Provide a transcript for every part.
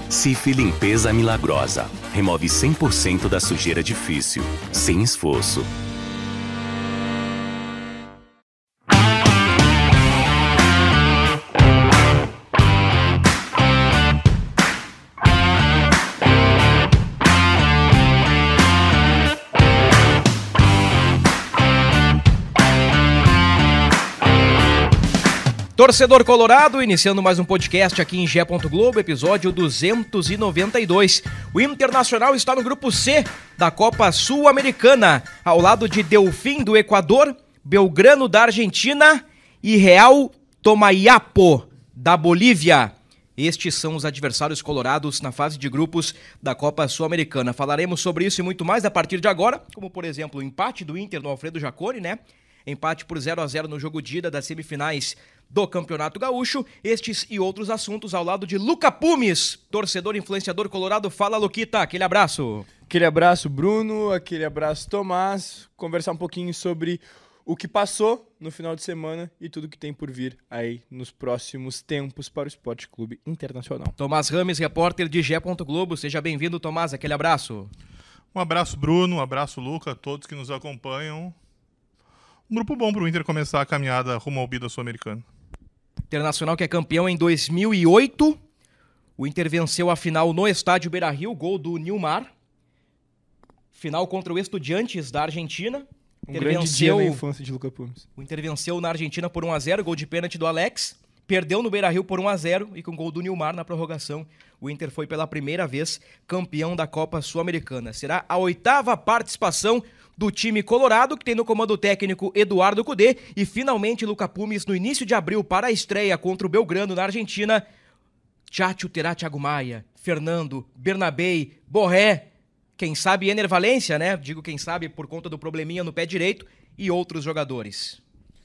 Cif Limpeza Milagrosa. Remove 100% da sujeira difícil, sem esforço. Torcedor colorado, iniciando mais um podcast aqui em GE. Globo, episódio 292. O Internacional está no grupo C da Copa Sul-Americana, ao lado de Delfim do Equador, Belgrano da Argentina e Real Tomayapo da Bolívia. Estes são os adversários colorados na fase de grupos da Copa Sul-Americana. Falaremos sobre isso e muito mais a partir de agora, como por exemplo o empate do Inter no Alfredo Jaconi, né? Empate por 0-0 no jogo de ida das semifinais do Campeonato Gaúcho. Estes e outros assuntos ao lado de Luca Pumes, torcedor influenciador colorado. Fala, Luquita, aquele abraço. Aquele abraço, Bruno, aquele abraço, Tomás. Conversar um pouquinho sobre o que passou no final de semana e tudo que tem por vir aí nos próximos tempos para o Esporte Clube Internacional. Tomás Rames, repórter de GE. Globo. Seja bem-vindo, Tomás, aquele abraço. Um abraço, Bruno, um abraço, Luca, a todos que nos acompanham. Um grupo bom para o Inter começar a caminhada rumo ao Bida Sul-Americano. Internacional que é campeão em 2008. O Inter venceu a final no estádio Beira-Rio, gol do Nilmar. Final contra o Estudiantes da Argentina. Grande dia na infância de Luca Pumes. O Inter venceu na Argentina por 1-0, gol de pênalti do Alex. Perdeu no Beira-Rio por 1-0 e com gol do Nilmar na prorrogação. O Inter foi pela primeira vez campeão da Copa Sul-Americana. Será a 8ª participação do time colorado, que tem no comando técnico Eduardo Cudê, e finalmente Luca Pumes, no início de abril, para a estreia contra o Belgrano na Argentina. Tchatcho terá Thiago Maia, Fernando, Bernabei, Borré, quem sabe Ener Valencia, né? Digo quem sabe por conta do probleminha no pé direito, e outros jogadores.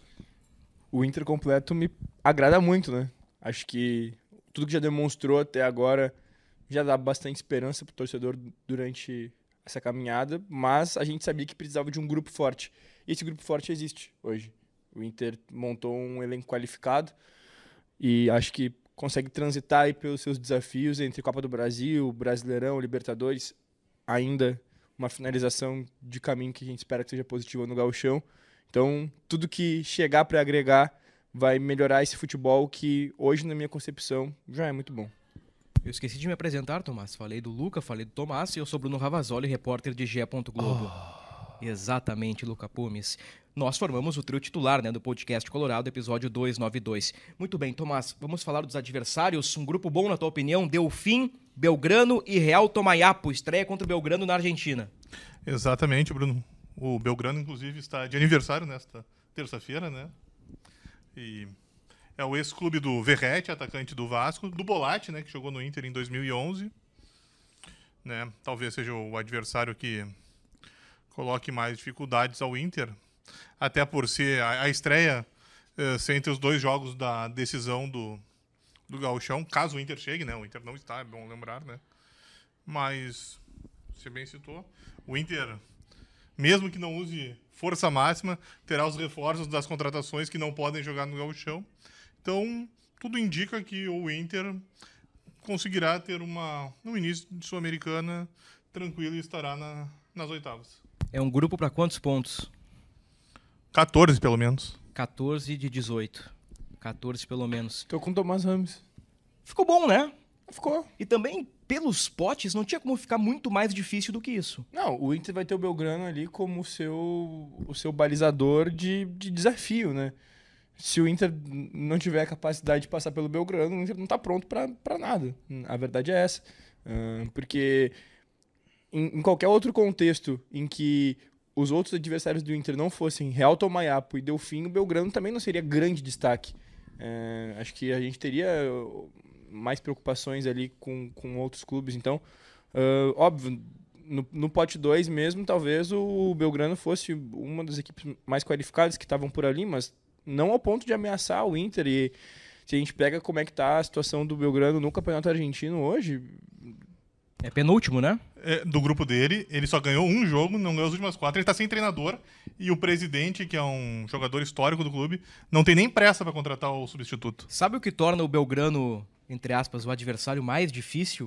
O Inter completo me agrada muito, né? Acho que tudo que já demonstrou até agora já dá bastante esperança pro torcedor durante essa caminhada, mas a gente sabia que precisava de um grupo forte. E esse grupo forte existe hoje. O Inter montou um elenco qualificado e acho que consegue transitar aí pelos seus desafios entre Copa do Brasil, Brasileirão, Libertadores, ainda uma finalização de caminho que a gente espera que seja positiva no Gauchão. Então, tudo que chegar para agregar vai melhorar esse futebol que hoje, na minha concepção, já é muito bom. Eu esqueci de me apresentar, Tomás. Falei do Luca, falei do Tomás, e eu sou Bruno Ravazoli, repórter de GE. Globo. Exatamente, Luca Pumes. Nós formamos o trio titular, né, do podcast Colorado, episódio 292. Muito bem, Tomás, vamos falar dos adversários. Um grupo bom, na tua opinião? Delfim, Belgrano e Real Tomayapo. Estreia contra o Belgrano na Argentina. Exatamente, Bruno. O Belgrano, inclusive, está de aniversário nesta terça-feira, né? E é o ex-clube do Verratti, atacante do Vasco, do Bolatti, né, que jogou no Inter em 2011. Né? Talvez seja o adversário que coloque mais dificuldades ao Inter, até por ser a estreia ser entre os dois jogos da decisão do Gauchão, caso o Inter chegue, né? O Inter não está, é bom lembrar, né? Mas, você bem citou, o Inter, mesmo que não use força máxima, terá os reforços das contratações que não podem jogar no Gauchão. Então, tudo indica que o Inter conseguirá ter um início de Sul-Americana tranquilo e estará nas oitavas. É um grupo para quantos pontos? 14, pelo menos. 14 de 18. 14, pelo menos. Tô com o Tomás Rames. Ficou bom, né? Ficou. E também, pelos potes, não tinha como ficar muito mais difícil do que isso. Não, o Inter vai ter o Belgrano ali como o seu balizador de desafio, né? Se o Inter não tiver a capacidade de passar pelo Belgrano, o Inter não está pronto para nada. A verdade é essa. Porque em qualquer outro contexto em que os outros adversários do Inter não fossem Real Tomayapo e Delfim, o Belgrano também não seria grande destaque. Acho que a gente teria mais preocupações ali com outros clubes. Então, óbvio, no pote 2 mesmo, talvez o Belgrano fosse uma das equipes mais qualificadas que estavam por ali, mas não ao ponto de ameaçar o Inter. E se a gente pega como é que tá a situação do Belgrano no Campeonato Argentino hoje... É penúltimo, né? Do grupo dele, ele só ganhou um jogo, não ganhou as últimas 4. Ele tá sem treinador e o presidente, que é um jogador histórico do clube, não tem nem pressa para contratar o substituto. Sabe o que torna o Belgrano, entre aspas, o adversário mais difícil?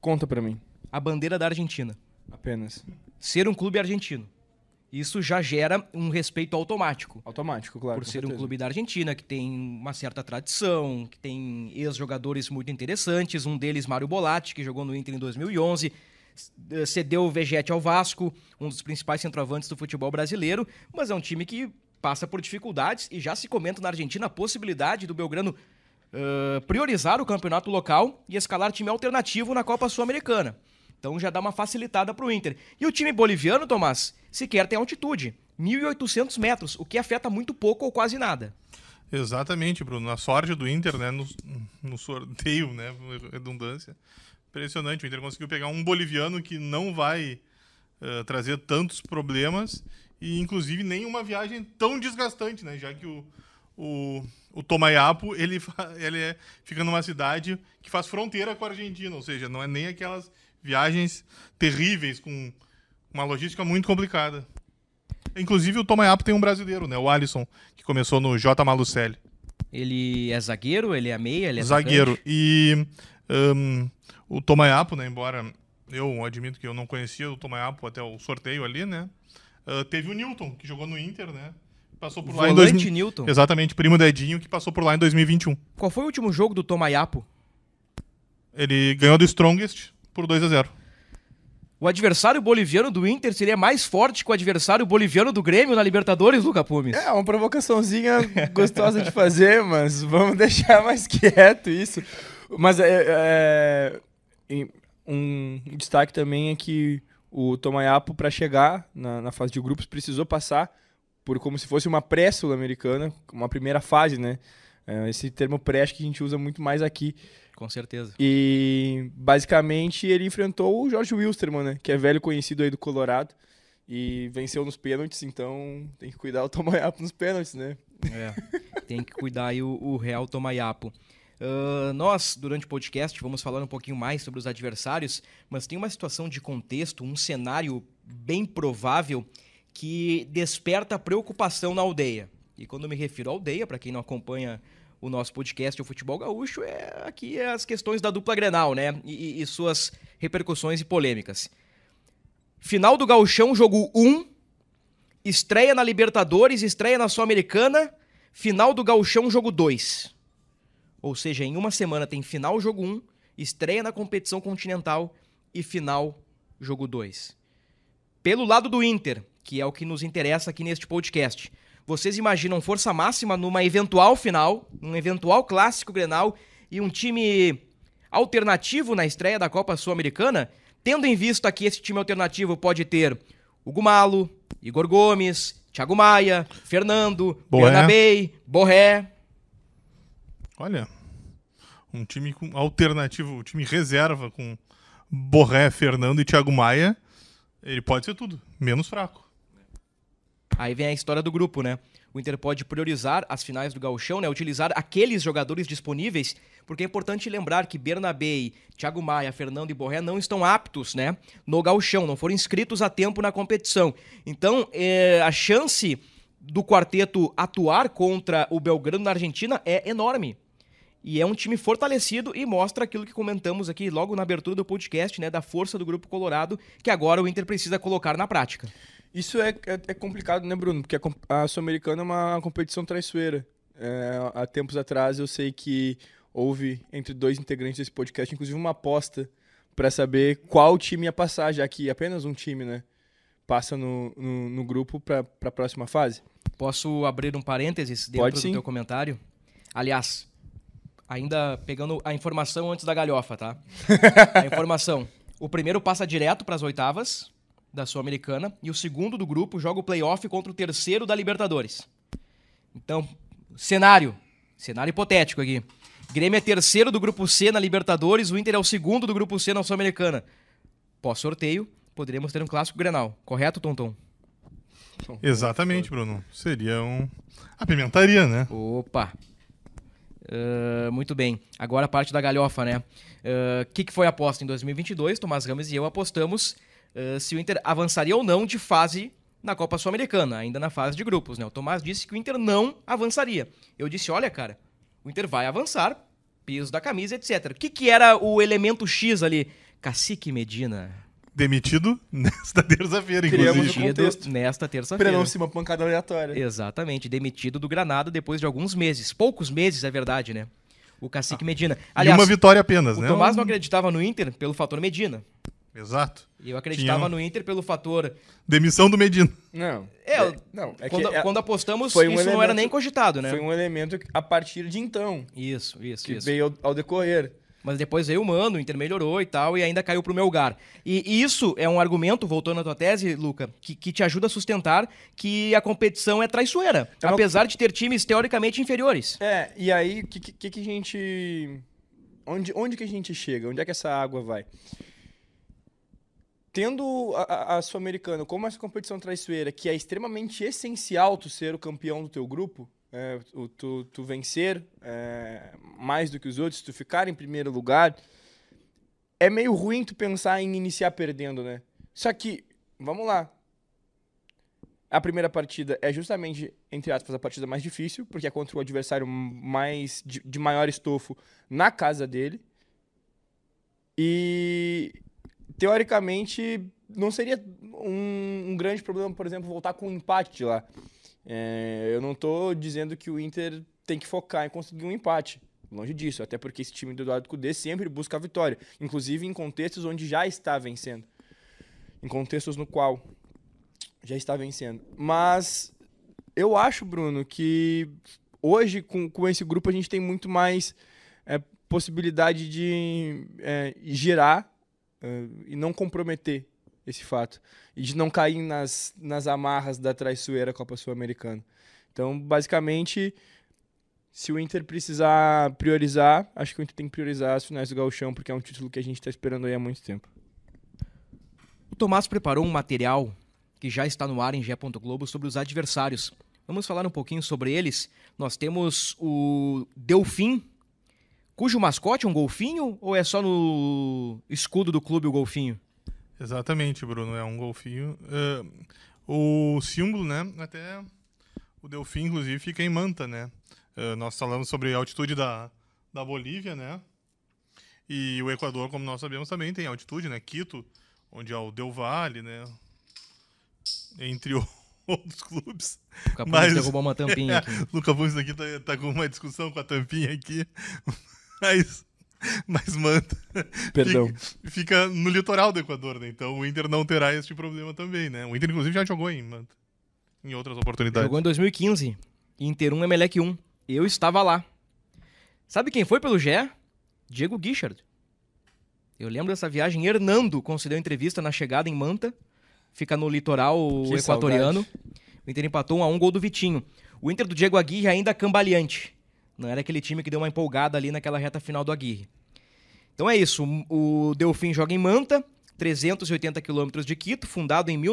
Conta pra mim. A bandeira da Argentina. Apenas. Ser um clube argentino. Isso já gera um respeito automático. Automático, claro. Por com ser um certeza. clube da Argentina, que tem uma certa tradição, que tem ex-jogadores muito interessantes, um deles, Mário Bolatti, que jogou no Inter em 2011, cedeu o Vegetti ao Vasco, um dos principais centroavantes do futebol brasileiro, mas é um time que passa por dificuldades e já se comenta na Argentina a possibilidade do Belgrano priorizar o campeonato local e escalar time alternativo na Copa Sul-Americana. Então já dá uma facilitada para o Inter. E o time boliviano, Tomás, sequer tem altitude. 1.800 metros, o que afeta muito pouco ou quase nada. Exatamente, Bruno. A sorte do Inter, né, no sorteio, né, redundância, impressionante. O Inter conseguiu pegar um boliviano que não vai trazer tantos problemas e, inclusive, nem uma viagem tão desgastante, né, já que o Tomayapo, ele fica numa cidade que faz fronteira com a Argentina, ou seja, não é nem aquelas viagens terríveis com uma logística muito complicada. Inclusive, o Tomayapo tem um brasileiro, né? O Alisson, que começou no J. Malucelli. Ele é zagueiro, ele é meia, ele é zagueiro. atacante? E o Tomayapo, né? Embora eu admito que eu não conhecia o Tomayapo até o sorteio ali, né? Teve o Newton, que jogou no Inter, né? Passou por lá em Volante Newton. Exatamente, primo do Edinho, que passou por lá em 2021. Qual foi o último jogo do Tomayapo? Ele ganhou do Strongest por 2-0. O adversário boliviano do Inter seria mais forte que o adversário boliviano do Grêmio na Libertadores, Luca Pumes? É, uma provocaçãozinha gostosa de fazer, mas vamos deixar mais quieto isso. Mas um destaque também é que o Tomayapo, para chegar na fase de grupos, precisou passar por como se fosse uma pré-sul-americana, uma primeira fase, né? Esse termo pré acho que a gente usa muito mais aqui. Com certeza. E, basicamente, ele enfrentou o Jorge Wilstermann, né? Que é velho conhecido aí do Colorado. E venceu nos pênaltis, então tem que cuidar o Tomayapo nos pênaltis, né? Tem que cuidar aí o Real Tomayapo. Nós, durante o podcast, vamos falar um pouquinho mais sobre os adversários, mas tem uma situação de contexto, um cenário bem provável que desperta preocupação na aldeia. E quando eu me refiro à aldeia, para quem não acompanha o nosso podcast, o Futebol Gaúcho, aqui é as questões da dupla Grenal, né? E suas repercussões e polêmicas. Final do Gauchão, jogo 1, estreia na Libertadores, estreia na Sul-Americana, final do Gauchão, jogo 2. Ou seja, em uma semana tem final, jogo 1, estreia na competição continental e final, jogo 2. Pelo lado do Inter, que é o que nos interessa aqui neste podcast, vocês imaginam força máxima numa eventual final, num eventual clássico Grenal e um time alternativo na estreia da Copa Sul-Americana? Tendo em vista que esse time alternativo pode ter Hugo Malo, Igor Gomes, Thiago Maia, Fernando, Bernabei, Borré. Olha, um time alternativo, um time reserva com Borré, Fernando e Thiago Maia, ele pode ser tudo, menos fraco. Aí vem a história do grupo, né? O Inter pode priorizar as finais do Gauchão, né? Utilizar aqueles jogadores disponíveis, porque é importante lembrar que Bernabei, Thiago Maia, Fernando e Borré não estão aptos, né? No Gauchão, não foram inscritos a tempo na competição. Então, a chance do quarteto atuar contra o Belgrano na Argentina é enorme. E é um time fortalecido e mostra aquilo que comentamos aqui logo na abertura do podcast, né? Da força do Grupo Colorado, que agora o Inter precisa colocar na prática. Isso é complicado, né, Bruno? Porque a Sul-Americana é uma competição traiçoeira. Há tempos atrás eu sei que houve entre dois integrantes desse podcast, inclusive uma aposta para saber qual time ia passar, já que apenas um time, né, passa no grupo para a próxima fase. Posso abrir um parênteses dentro do teu comentário? Aliás, ainda pegando a informação antes da galhofa, tá? A informação. O primeiro passa direto para as oitavas da Sul-Americana e o segundo do grupo joga o play-off contra o terceiro da Libertadores. Então, cenário hipotético aqui. Grêmio é terceiro do grupo C na Libertadores, o Inter é o segundo do grupo C na Sul-Americana. Pós-sorteio, poderíamos ter um clássico Grenal. Correto, Tonton? Exatamente, Bruno. Seria apimentaria, né? Opa! Muito bem. Agora a parte da galhofa, né? Que foi a aposta em 2022? Tomás Ramos e eu apostamos se o Inter avançaria ou não de fase na Copa Sul-Americana, ainda na fase de grupos, né? O Tomás disse que o Inter não avançaria. Eu disse, olha, cara, o Inter vai avançar, peso da camisa, etc. O que era o elemento X ali? Cacique Medina. Demitido nesta terça-feira, Criamos inclusive. o contexto. Nesta terça-feira. Pra não ser uma pancada aleatória. Exatamente, demitido do Granada depois de alguns meses. Poucos meses, é verdade, né? O Cacique Medina. E uma vitória apenas, o né? Tomás não acreditava no Inter pelo fator Medina. Exato. E eu acreditava no Inter pelo fator... Demissão do Medina. Não. Quando apostamos, foi um isso não era elemento- nem cogitado, né? Foi um elemento a partir de então, Isso. que veio ao decorrer. Mas depois veio o Mano, o Inter melhorou e tal, e ainda caiu pro Melgar. E isso é um argumento, voltando à tua tese, Luca, que te ajuda a sustentar que a competição é traiçoeira, É uma- apesar de ter times teoricamente inferiores. E aí, o que a gente... Onde que a gente chega? Onde é que essa água vai? Tendo a Sul-Americana como essa competição traiçoeira, que é extremamente essencial tu ser o campeão do teu grupo, tu vencer mais do que os outros, tu ficar em primeiro lugar, é meio ruim tu pensar em iniciar perdendo, né? Só que, vamos lá, a primeira partida é justamente, entre aspas, a partida mais difícil, porque é contra o adversário mais de maior estofo na casa dele. E, teoricamente, não seria um grande problema, por exemplo, voltar com um empate de lá. Eu não estou dizendo que o Inter tem que focar em conseguir um empate. Longe disso, até porque esse time do Eduardo Cudê sempre busca a vitória, inclusive em contextos onde já está vencendo. Em contextos no qual já está vencendo. Mas eu acho, Bruno, que hoje, com esse grupo, a gente tem muito mais possibilidade de girar e não comprometer esse fato. E de não cair nas amarras da traiçoeira Copa Sul-Americana. Então, basicamente, se o Inter precisar priorizar, acho que o Inter tem que priorizar as finais do Gauchão, porque é um título que a gente está esperando aí há muito tempo. O Tomás preparou um material que já está no ar em Gé. Globo sobre os adversários. Vamos falar um pouquinho sobre eles. Nós temos o Delfim, cujo mascote é um golfinho ou é só no escudo do clube o golfinho? Exatamente, Bruno, é um golfinho. O símbolo, né, até o Delfim, inclusive, fica em Manta, né? Nós falamos sobre a altitude da Bolívia, né? E o Equador, como nós sabemos, também tem altitude, né? Quito, onde é o Del Valle, né? Entre outros clubes. O Capulis derrubou uma tampinha aqui. O Capulis aqui tá com uma discussão com a tampinha aqui. Mas Manta Perdão. fica no litoral do Equador, né? Então o Inter não terá este problema também, né? O Inter, inclusive, já jogou em Manta, em outras oportunidades. Jogou em 2015, Inter 1, Emelec 1. Eu estava lá. Sabe quem foi pelo Gé? Diego Guichard. Eu lembro dessa viagem. Hernando concedeu entrevista na chegada em Manta. Fica no litoral Que equatoriano. saudade. O Inter empatou 1-1, gol do Vitinho. O Inter do Diego Aguirre ainda cambaleante. Não era aquele time que deu uma empolgada ali naquela reta final do Aguirre. Então é isso. O Delfim joga em Manta, 380 quilômetros de Quito, fundado em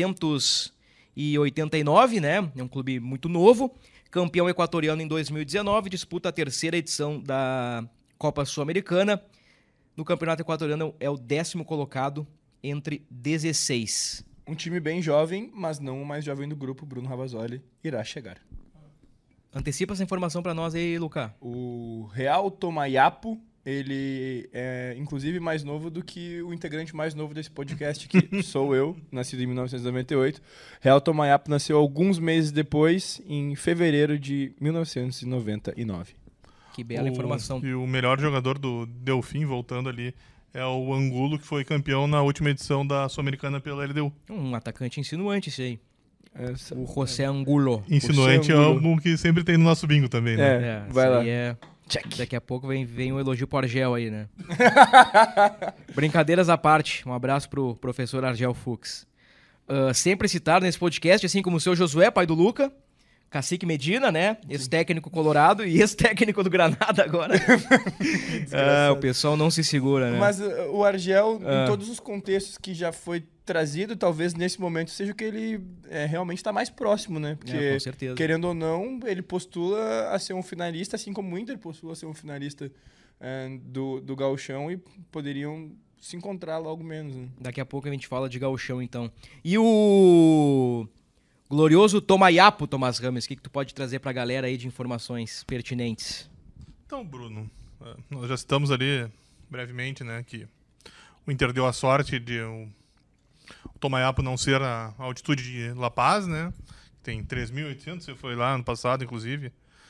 1989, né? É um clube muito novo. Campeão equatoriano em 2019, disputa a terceira edição da Copa Sul-Americana. No campeonato equatoriano é o 10º colocado entre 16. Um time bem jovem, mas não o mais jovem do grupo, Bruno Ravazoli, irá chegar. Antecipa essa informação pra nós aí, Lucas. O Real Tomayapo, ele é inclusive mais novo do que o integrante mais novo desse podcast, que sou eu, nascido em 1998. Real Tomayapo nasceu alguns meses depois, em fevereiro de 1999. Que bela informação. E o melhor jogador do Delfim, voltando ali, é o Angulo, que foi campeão na última edição da Sul-Americana pela LDU. Um atacante insinuante esse aí. Essa- O José Angulo. Insinuante é Angulo. algo que sempre tem no nosso bingo também, né? Vai isso lá. aí daqui a pouco vem um elogio pro Argel aí, né? Brincadeiras à parte, um abraço pro professor Argel Fux. Sempre citado nesse podcast, assim como o seu Josué, pai do Luca, Cacique Medina, né? Ex-técnico colorado e ex-técnico do Granada agora. O pessoal não se segura, né? Mas o Argel, em todos os contextos que já foi trazido, talvez nesse momento seja o que ele realmente está mais próximo, né? Porque, com certeza. querendo ou não, ele postula a ser um finalista, assim como o Inter postula a ser um finalista do Gauchão, e poderiam se encontrar logo menos, né? Daqui a pouco a gente fala de gauchão, então. E o glorioso Tomayapo, Tomás Rames, o que tu pode trazer pra galera aí de informações pertinentes? Então, Bruno, nós já citamos ali brevemente, né, que o Inter deu a sorte de o Tomayapo não ser a altitude de La Paz, né? Tem 3.800, você foi lá ano passado, inclusive.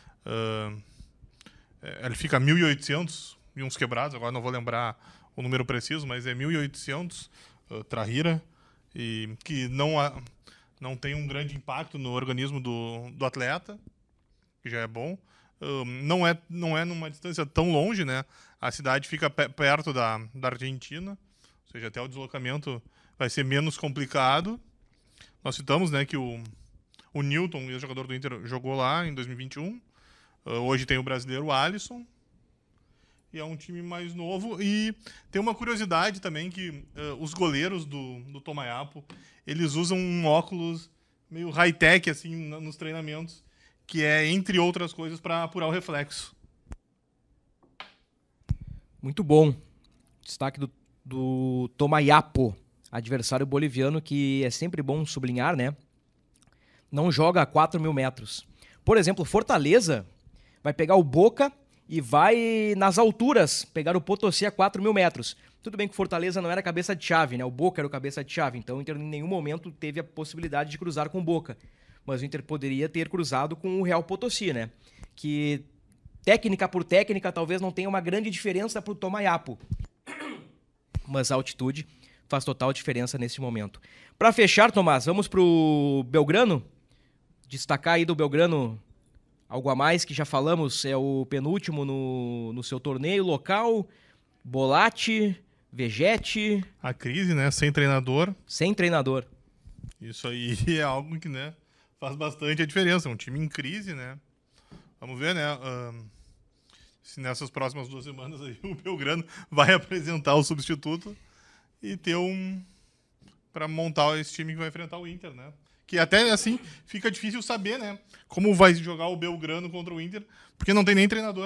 Ele fica a 1.800 e uns quebrados, agora não vou lembrar o número preciso, mas é 1.800 Trahira, e que não tem um grande impacto no organismo do atleta, que já é bom. Não é numa distância tão longe, né? A cidade fica perto da Argentina, ou seja, até o deslocamento vai ser menos complicado. Nós citamos, né, que o Newton, ex-jogador do Inter, jogou lá em 2021. Hoje tem o brasileiro Alisson. E é um time mais novo. E tem uma curiosidade também que os goleiros do Tomayapo, eles usam um óculos meio high-tech assim, nos treinamentos, que é, entre outras coisas, para apurar o reflexo. Muito bom. Destaque do Tomayapo, adversário boliviano, que é sempre bom sublinhar, né? Não joga a 4.000 metros. Por exemplo, Fortaleza vai pegar o Boca e vai nas alturas pegar o Potosí a 4.000 metros. Tudo bem que o Fortaleza não era cabeça de chave, né? O Boca era o cabeça de chave, então o Inter em nenhum momento teve a possibilidade de cruzar com o Boca. Mas o Inter poderia ter cruzado com o Real Potosí, né? Que técnica por técnica talvez não tenha uma grande diferença para o Tomayapo. Mas a altitude faz total diferença nesse momento. Para fechar, Tomás, vamos pro Belgrano? Destacar aí do Belgrano algo a mais que já falamos, é o penúltimo no seu torneio local. Bolatti, Vegete. A crise, né? Sem treinador. Sem treinador. Isso aí é algo que, né, faz bastante a diferença. É um time em crise, né? Vamos ver, né? Se nessas próximas 2 semanas aí o Belgrano vai apresentar o substituto e ter para montar esse time que vai enfrentar o Inter, né? Que até assim fica difícil saber, né? Como vai jogar o Belgrano contra o Inter, porque não tem nem treinador.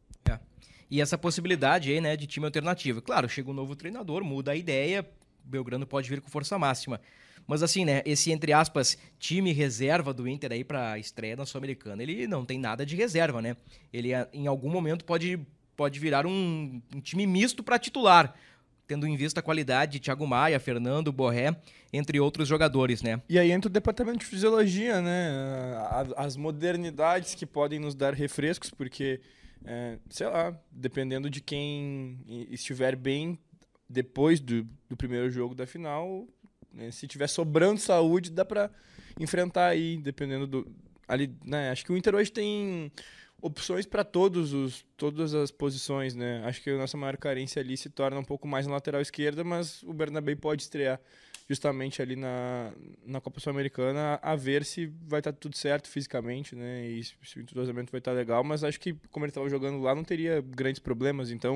E essa possibilidade aí, né, de time alternativo. Claro, chega um novo treinador, muda a ideia, o Belgrano pode vir com força máxima. Mas assim, né, esse, entre aspas, time reserva do Inter aí pra estreia na Sul-Americana, ele não tem nada de reserva, né? Ele, em algum momento, pode virar um time misto para titular, tendo em vista a qualidade de Thiago Maia, Fernando, Borré, entre outros jogadores, né? E aí entra o departamento de fisiologia, né? As modernidades que podem nos dar refrescos, porque, sei lá, dependendo de quem estiver bem depois do primeiro jogo da final, né, se tiver sobrando saúde, dá para enfrentar aí, dependendo ali, né? Acho que o Inter hoje tem opções para todas as posições, né? Acho que a nossa maior carência ali se torna um pouco mais na lateral esquerda, mas o Bernabé pode estrear justamente ali na Copa Sul-Americana, a ver se vai estar tudo certo fisicamente, né? E se o entrosamento vai estar legal, mas acho que como ele estava jogando lá não teria grandes problemas, então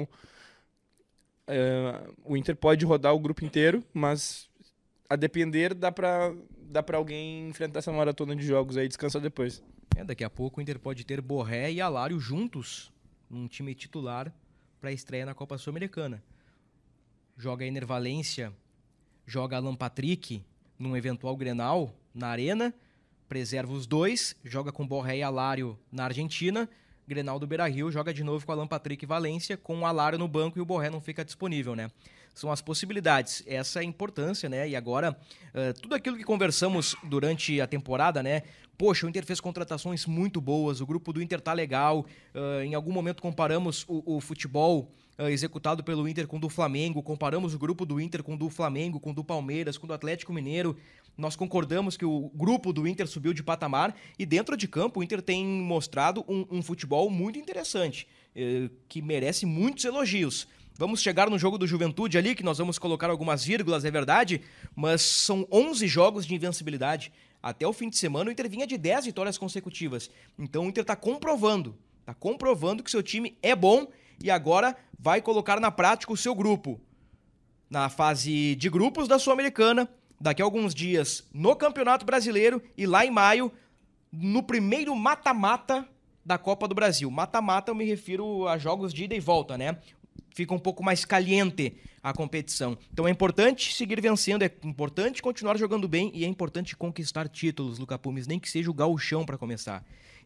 o Inter pode rodar o grupo inteiro, mas a depender dá para alguém enfrentar essa maratona de jogos aí e descansar depois. Daqui a pouco o Inter pode ter Borré e Alário juntos num time titular para a estreia na Copa Sul-Americana. Joga Ener Valencia, joga Alan Patrick num eventual Grenal na Arena, preserva os dois, joga com Borré e Alário na Argentina, Grenal do Beira-Rio, joga de novo com Alan Patrick e Valência, com o Alário no banco e o Borré não fica disponível, né? São as possibilidades, essa é a importância, né? E agora, tudo aquilo que conversamos durante a temporada, né? Poxa, o Inter fez contratações muito boas, o grupo do Inter tá legal, em algum momento comparamos o futebol executado pelo Inter com o do Flamengo, comparamos o grupo do Inter com o do Flamengo, com o do Palmeiras, com o do Atlético Mineiro, nós concordamos que o grupo do Inter subiu de patamar e dentro de campo o Inter tem mostrado um futebol muito interessante, que merece muitos elogios. Vamos chegar no jogo do Juventude ali, que nós vamos colocar algumas vírgulas, é verdade, mas são 11 jogos de invencibilidade. Até o fim de semana o Inter vinha de 10 vitórias consecutivas. Então o Inter está comprovando que seu time é bom e agora vai colocar na prática o seu grupo. Na fase de grupos da Sul-Americana, daqui a alguns dias no Campeonato Brasileiro e lá em maio, no primeiro mata-mata da Copa do Brasil. Mata-mata eu me refiro a jogos de ida e volta, né? Fica um pouco mais caliente a competição. Então é importante seguir vencendo, é importante continuar jogando bem e é importante conquistar títulos, Luca Pumes, nem que seja o gauchão para começar.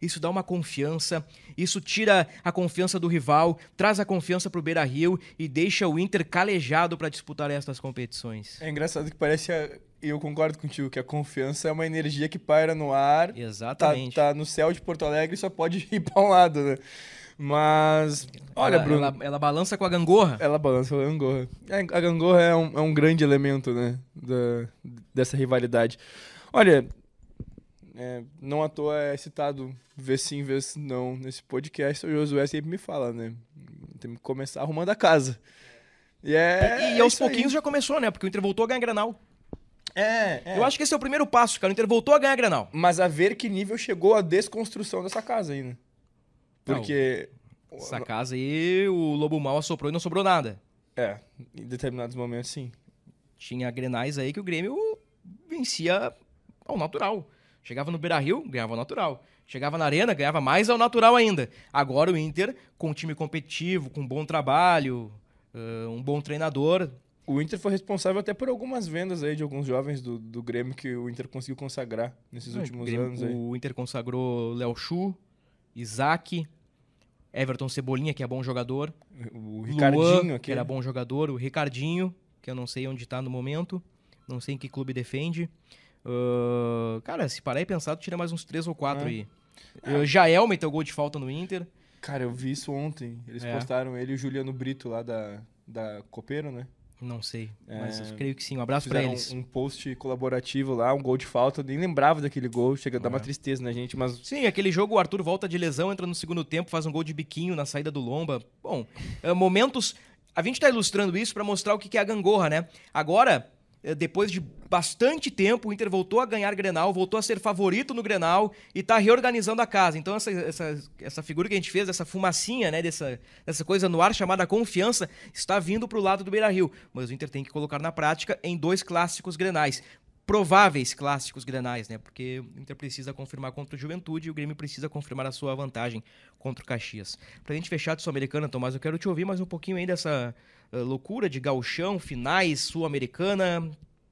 isso dá uma confiança, isso tira a confiança do rival, traz a confiança pro Beira-Rio e deixa o Inter calejado para disputar estas competições. É engraçado que parece, e eu concordo contigo, que a confiança é uma energia que paira no ar. Exatamente. Tá no céu de Porto Alegre e só pode ir para um lado, né? Mas, olha, Bruno... Ela balança com a gangorra. Ela balança com a gangorra. A gangorra é um grande elemento, né, dessa rivalidade. Olha, não à toa é citado vez sim, vez não nesse podcast. O Josué sempre me fala, né? Tem que começar arrumando a casa. E aos pouquinhos já começou, né? Porque o Inter voltou a ganhar Grenal. Eu acho que esse é o primeiro passo, cara. O Inter voltou a ganhar Grenal. Mas a ver que nível chegou a desconstrução dessa casa aí, né? Porque... Essa casa aí, o Lobo Mau assoprou e não sobrou nada. Em determinados momentos, sim. Tinha Grenais aí que o Grêmio vencia ao natural. Chegava no Beira-Rio, ganhava ao natural. Chegava na Arena, ganhava mais ao natural ainda. Agora o Inter, com um time competitivo, com um bom trabalho, um bom treinador... O Inter foi responsável até por algumas vendas aí de alguns jovens do Grêmio que o Inter conseguiu consagrar nesses últimos anos aí. O Inter consagrou Léo Chu, Isaac, Everton Cebolinha, que é bom jogador. O Ricardinho, Luan, que era bom jogador. O Ricardinho, que eu não sei onde tá no momento. Não sei em que clube defende. Cara, se parar e pensar, tu tira mais uns 3 ou 4 aí. Jael meteu gol de falta no Inter. Cara, eu vi isso ontem. Eles postaram ele e o Juliano Brito lá da Copeiro, né? Não sei, mas eu creio que sim. Um abraço pra eles. Um post colaborativo lá, um gol de falta. Eu nem lembrava daquele gol. Chega a dar uma tristeza na gente, mas... Sim, aquele jogo o Arthur volta de lesão, entra no segundo tempo, faz um gol de biquinho na saída do Lomba. Bom, momentos... A gente tá ilustrando isso pra mostrar o que é a gangorra, né? Agora, depois de bastante tempo, o Inter voltou a ganhar Grenal, voltou a ser favorito no Grenal e tá reorganizando a casa. Então essa figura que a gente fez, essa fumacinha, né, dessa coisa no ar chamada confiança, está vindo pro lado do Beira-Rio. Mas o Inter tem que colocar na prática em 2 clássicos Grenais. Prováveis clássicos Grenais, né? Porque o Inter precisa confirmar contra o Juventude e o Grêmio precisa confirmar a sua vantagem contra o Caxias. Pra gente fechar de Sul-Americana, Tomás, eu quero te ouvir mais um pouquinho aí dessa loucura de gauchão, finais, Sul-Americana.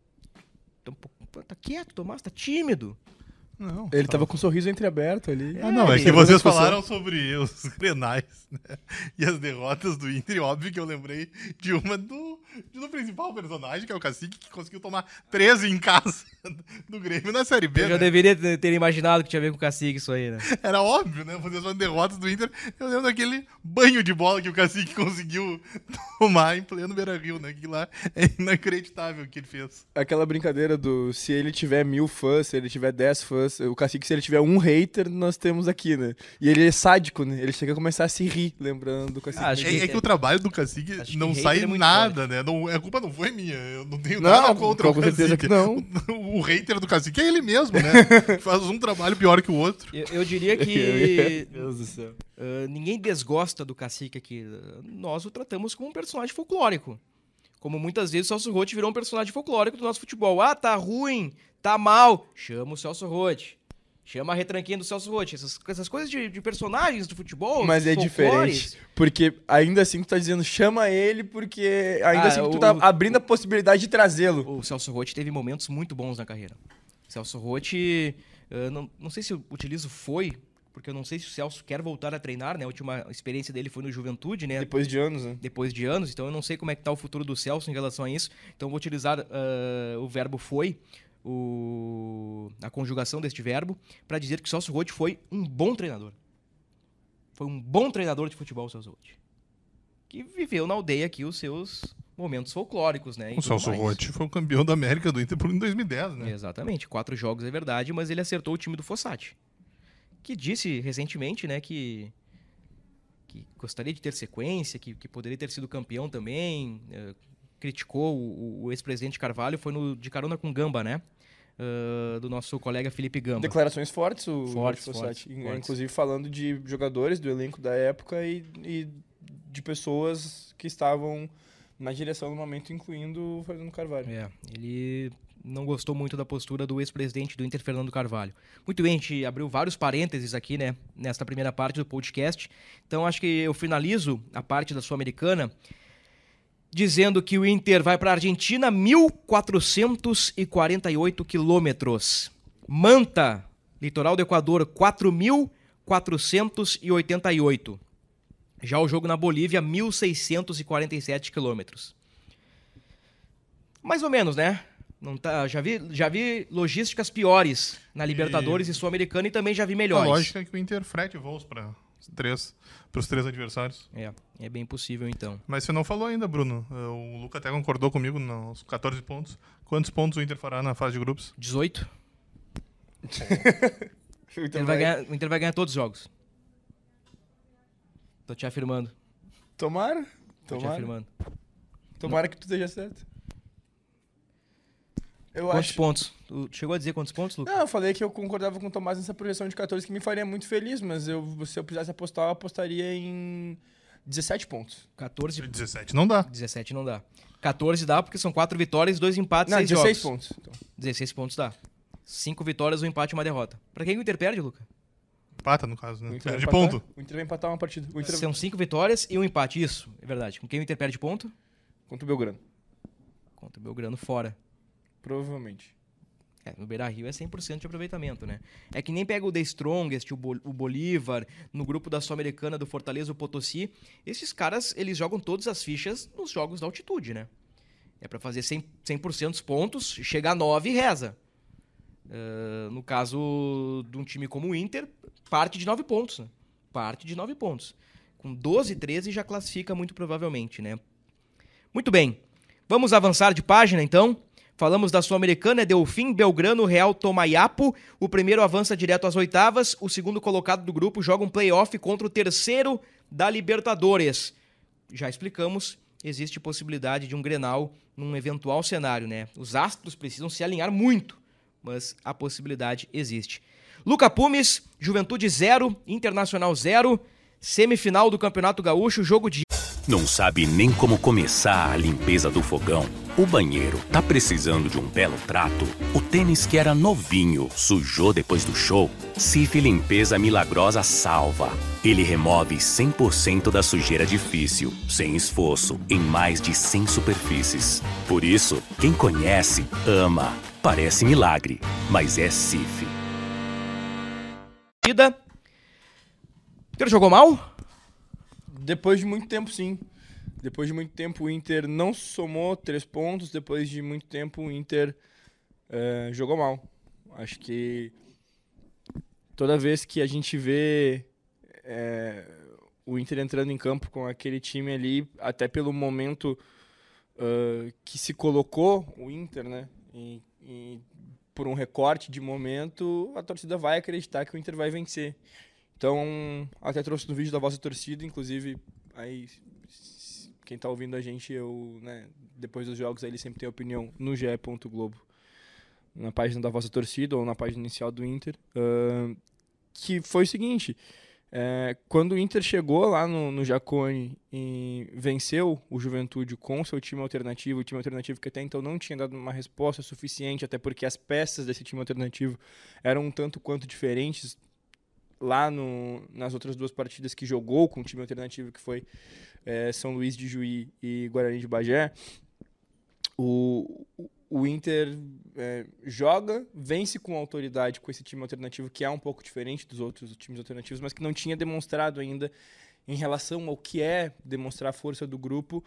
Tá quieto, Tomás, tá tímido. Não, ele tava com um sorriso entreaberto ali. É que vocês falaram sobre os Grenais, né? E as derrotas do Inter, e óbvio que eu lembrei de uma do principal personagem, que é o Cacique, que conseguiu tomar 13 em casa do Grêmio na Série B. Eu já deveria ter imaginado que tinha a ver com o Cacique isso aí, né? Era óbvio, né? Vocês falam derrotas do Inter. Eu lembro daquele banho de bola que o Cacique conseguiu tomar em pleno Beira-Rio, né? Que lá é inacreditável o que ele fez. Aquela brincadeira do se ele tiver 1000 fãs, se ele tiver 10 fãs, o Cacique, se ele tiver um hater, nós temos aqui, né? E ele é sádico, né? Ele chega a começar a se rir, lembrando do Cacique. É que o trabalho do Cacique não sai nada, né? Não, a culpa não foi minha. Eu não tenho nada contra o Cacique. Certeza que não. O hater do Cacique é ele mesmo, né? Faz um trabalho pior que o outro. Eu diria que... Meu Deus do céu. Ninguém desgosta do Cacique aqui. Nós o tratamos como um personagem folclórico. Como muitas vezes o Celso Roth virou um personagem folclórico do nosso futebol. Ah, tá ruim, tá mal. Chama o Celso Roth. Chama a retranquinha do Celso Roth. Essas coisas de personagens do futebol. Mas é diferente. Porque ainda assim tu tá dizendo chama ele, porque ainda assim tu tá abrindo a possibilidade de trazê-lo. O Celso Roth teve momentos muito bons na carreira. O Celso Roth, não sei se eu utilizo porque eu não sei se o Celso quer voltar a treinar, né? A última experiência dele foi no Juventude, né? Depois de anos, né? Depois de anos, então eu não sei como é que tá o futuro do Celso em relação a isso. Então eu vou utilizar o verbo foi, a conjugação deste verbo, para dizer que o Celso Roth foi um bom treinador. Foi um bom treinador de futebol, o Celso Roth. Que viveu na aldeia aqui os seus momentos folclóricos, né? O Celso Roth foi o campeão da América do Inter em 2010, né? Exatamente, 4 jogos é verdade, mas ele acertou o time do Fossati. Que disse recentemente, né, que gostaria de ter sequência, que poderia ter sido campeão também, criticou o ex-presidente Carvalho, foi de carona com Gamba, né, do nosso colega Felipe Gamba. Declarações fortes, fortes. Inclusive falando de jogadores do elenco da época e de pessoas que estavam na direção no momento, incluindo o Fernando Carvalho. Ele não gostou muito da postura do ex-presidente do Inter, Fernando Carvalho. Muito bem, a gente abriu vários parênteses aqui, né, nesta primeira parte do podcast. Então, acho que eu finalizo a parte da Sul-Americana dizendo que o Inter vai para a Argentina 1.448 quilômetros. Manta, litoral do Equador, 4.400 1.488. Já o jogo na Bolívia, 1.647 quilômetros. Mais ou menos, né? Não tá, já vi logísticas piores na Libertadores e Sul-Americana e também já vi A melhores. lógica é que o Inter frete voos para os três adversários. É bem possível então. Mas você não falou ainda, Bruno. O Luca até concordou comigo nos 14 pontos. Quantos pontos o Inter fará na fase de grupos? 18. O O Inter vai ganhar todos os jogos. Tô te afirmando. Tomara. Tô te afirmando. Tomara que tudo esteja certo. Quantos pontos? Tu chegou a dizer quantos pontos, Lucas? Não, eu falei que eu concordava com o Tomás nessa projeção de 14, que me faria muito feliz, mas se eu precisasse apostar, eu apostaria em 17 pontos. 14. 17 não dá. 17 não dá. 14 dá porque são 4 vitórias, 2 empates, Não, 6 16 jogos. pontos. Então. 16 pontos dá. 5 vitórias, um empate e uma derrota. Pra quem o Inter perde, Lucas? Empata, no caso, O né? Inter Perde vai empatar- ponto. O Inter vai empatar uma partida. O Inter São 5 vitórias e um empate, isso. É verdade. Com quem o Inter perde ponto? contra o Belgrano. Contra o Belgrano fora. Provavelmente. No Beira-Rio é 100% de aproveitamento, né? É que nem pega o The Strongest, o Bolívar, no grupo da Sul-Americana do Fortaleza, o Potosí. Esses caras, eles jogam todas as fichas nos jogos da altitude, né? É pra fazer 100% dos pontos, chegar a 9 e reza. No caso de um time como o Inter, parte de 9 pontos, né? Parte de 9 pontos. Com 12, 13 já classifica muito provavelmente, né? Muito bem. Vamos avançar de página, então. Falamos da Sul-Americana, Delfim, Belgrano, Real Tomayapo. O primeiro avança direto às oitavas. O segundo colocado do grupo joga um play-off contra o terceiro da Libertadores. Já explicamos, existe possibilidade de um Grenal num eventual cenário, né? Os astros precisam se alinhar muito, mas a possibilidade existe. Luca Pumes, Juventude 0, Internacional 0. Semifinal do Campeonato Gaúcho, jogo de... Não sabe nem como começar a limpeza do fogão? O banheiro tá precisando de um belo trato? O tênis que era novinho sujou depois do show? Cif Limpeza Milagrosa salva. Ele remove 100% da sujeira difícil, sem esforço, em mais de 100 superfícies. Por isso, quem conhece, ama. Parece milagre, mas é Cif. O Inter jogou mal? Depois de muito tempo, sim. Depois de muito tempo, o Inter não somou 3 pontos. Depois de muito tempo, o Inter jogou mal. Acho que toda vez que a gente vê o Inter entrando em campo com aquele time ali, até pelo momento que se colocou o Inter, né? E por um recorte de momento, a torcida vai acreditar que o Inter vai vencer. Então, até trouxe no vídeo da vossa torcida, inclusive, aí quem tá ouvindo a gente, depois dos jogos, aí ele sempre tem opinião no ge.globo, na página da vossa torcida ou na página inicial do Inter, que foi o seguinte, quando o Inter chegou lá no Jacone e venceu o Juventude com o seu time alternativo, o time alternativo que até então não tinha dado uma resposta suficiente, até porque as peças desse time alternativo eram um tanto quanto diferentes, lá nas outras 2 partidas que jogou com o time alternativo, que foi São Luís de Juí e Guarani de Bagé, o Inter joga, vence com autoridade com esse time alternativo, que é um pouco diferente dos outros times alternativos, mas que não tinha demonstrado ainda, em relação ao que é demonstrar a força do grupo,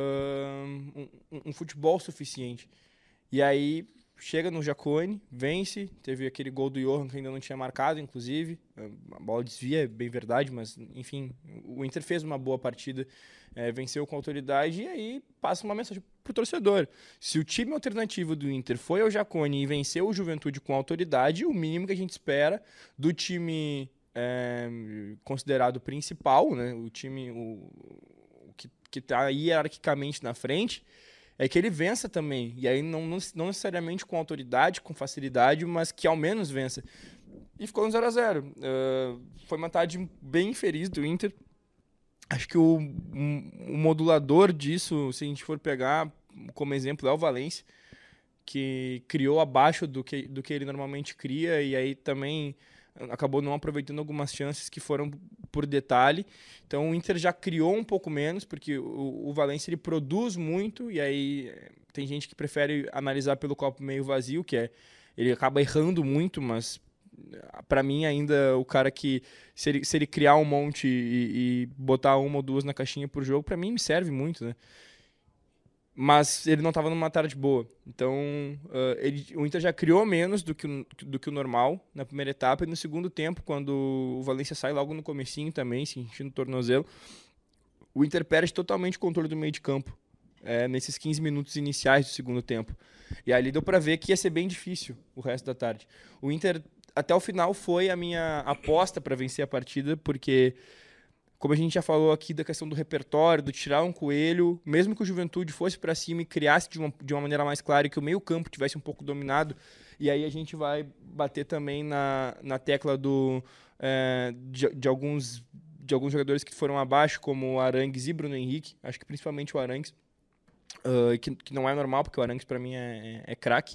um futebol suficiente. E aí chega no Jacone, vence, teve aquele gol do Johan que ainda não tinha marcado, inclusive, a bola desvia, é bem verdade, mas enfim, o Inter fez uma boa partida, venceu com autoridade, e aí passa uma mensagem pro torcedor: se o time alternativo do Inter foi ao Jacone e venceu o Juventude com autoridade, o mínimo que a gente espera do time considerado principal, né, o time que está hierarquicamente na frente, é que ele vença também. E aí não necessariamente com autoridade, com facilidade, mas que ao menos vença. E ficou no 0-0. Foi uma tarde bem infeliz do Inter. Acho que o modulador disso, se a gente for pegar como exemplo, é o Valencia, que criou abaixo do que ele normalmente cria, e aí também acabou não aproveitando algumas chances que foram por detalhe. Então o Inter já criou um pouco menos, porque o Valencia ele produz muito, e aí tem gente que prefere analisar pelo copo meio vazio, que ele acaba errando muito, mas Pra mim, ainda, o cara que, se ele criar um monte e botar uma ou duas na caixinha por jogo, pra mim me serve muito, né? Mas ele não estava numa tarde boa. Então, o Inter já criou menos do que o normal na primeira etapa. E no segundo tempo, quando o Valencia sai logo no comecinho também, sentindo o tornozelo, o Inter perde totalmente o controle do meio de campo, nesses 15 minutos iniciais do segundo tempo. E ali deu para ver que ia ser bem difícil o resto da tarde. O Inter, até o final, foi a minha aposta para vencer a partida, porque... Como a gente já falou aqui da questão do repertório, do tirar um coelho, mesmo que o Juventude fosse para cima e criasse de uma maneira mais clara e que o meio-campo tivesse um pouco dominado, e aí a gente vai bater também na tecla de alguns jogadores que foram abaixo, como o Arangues e Bruno Henrique, acho que principalmente o Arangues, que não é normal, porque o Arangues para mim é craque.